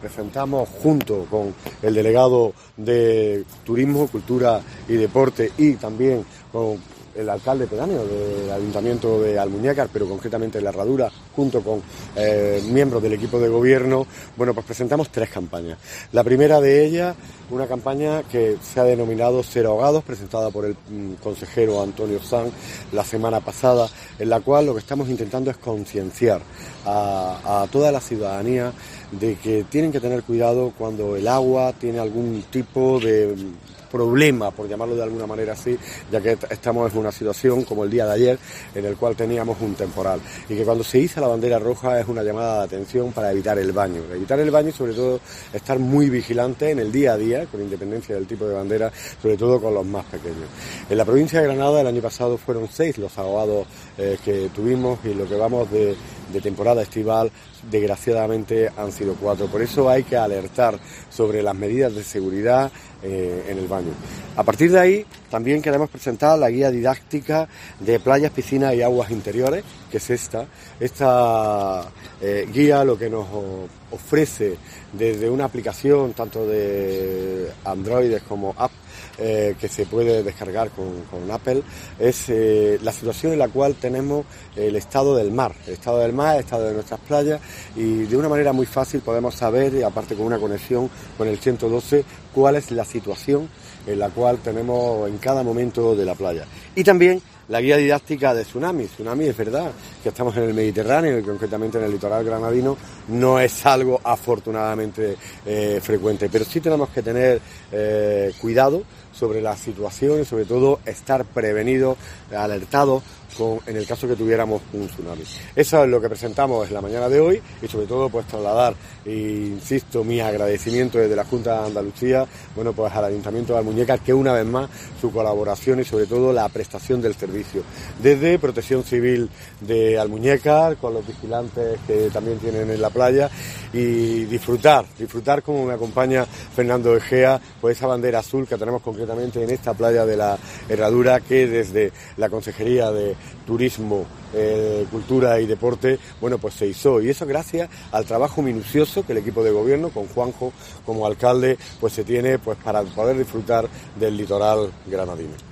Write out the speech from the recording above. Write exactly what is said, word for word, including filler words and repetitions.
Presentamos junto con el delegado de Turismo, Cultura y Deporte y también con el alcalde pedáneo del Ayuntamiento de Almuñécar, pero concretamente en La Herradura, junto con eh, miembros del equipo de gobierno, bueno, pues presentamos tres campañas. La primera de ellas, una campaña que se ha denominado Cero Ahogados, presentada por el mm, consejero Antonio Sanz la semana pasada, en la cual lo que estamos intentando es concienciar a, a toda la ciudadanía de que tienen que tener cuidado cuando el agua tiene algún tipo de problema, por llamarlo de alguna manera así, ya que estamos en una situación como el día de ayer en el cual teníamos un temporal y que cuando se iza la bandera roja es una llamada de atención para evitar el baño, evitar el baño y sobre todo estar muy vigilante en el día a día, con independencia del tipo de bandera, sobre todo con los más pequeños. En la provincia de Granada el año pasado fueron seis los ahogados eh, que tuvimos y lo que vamos de, de temporada estival desgraciadamente han sido cuatro. Por eso hay que alertar sobre las medidas de seguridad eh, en el baño. A partir de ahí también queremos presentar la guía didáctica de playas, piscinas y aguas interiores, que es esta. Esta eh, guía lo que nos ofrece desde una aplicación tanto de Android como app eh, que se puede descargar con, con Apple, es eh, la situación en la cual tenemos el estado del mar, el estado del mar, el estado de nuestras playas, y de una manera muy fácil podemos saber, y aparte con una conexión con el ciento doce, cuál es la situación en la cual tenemos en cada momento de la playa. Y también la guía didáctica de tsunami. Tsunami es verdad que estamos en el Mediterráneo y concretamente en el litoral granadino no es algo afortunadamente eh, frecuente, pero sí tenemos que tener eh, cuidado sobre la situación y sobre todo estar prevenidos, alertados con, en el caso que tuviéramos un tsunami. Eso es lo que presentamos en la mañana de hoy y sobre todo pues trasladar, e insisto, mi agradecimiento desde la Junta de Andalucía, bueno, pues al Ayuntamiento de Almuñécar, que una vez más su colaboración y sobre todo la prestación del servicio desde Protección Civil de Almuñécar con los vigilantes que también tienen en la playa y disfrutar, disfrutar como me acompaña Fernando Egea, pues esa bandera azul que tenemos concretamente en esta playa de La Herradura, que desde la Consejería de Turismo, eh, Cultura y Deporte, bueno, pues se hizo, y eso gracias al trabajo minucioso que el equipo de gobierno, con Juanjo como alcalde, pues se tiene pues para poder disfrutar del litoral granadino.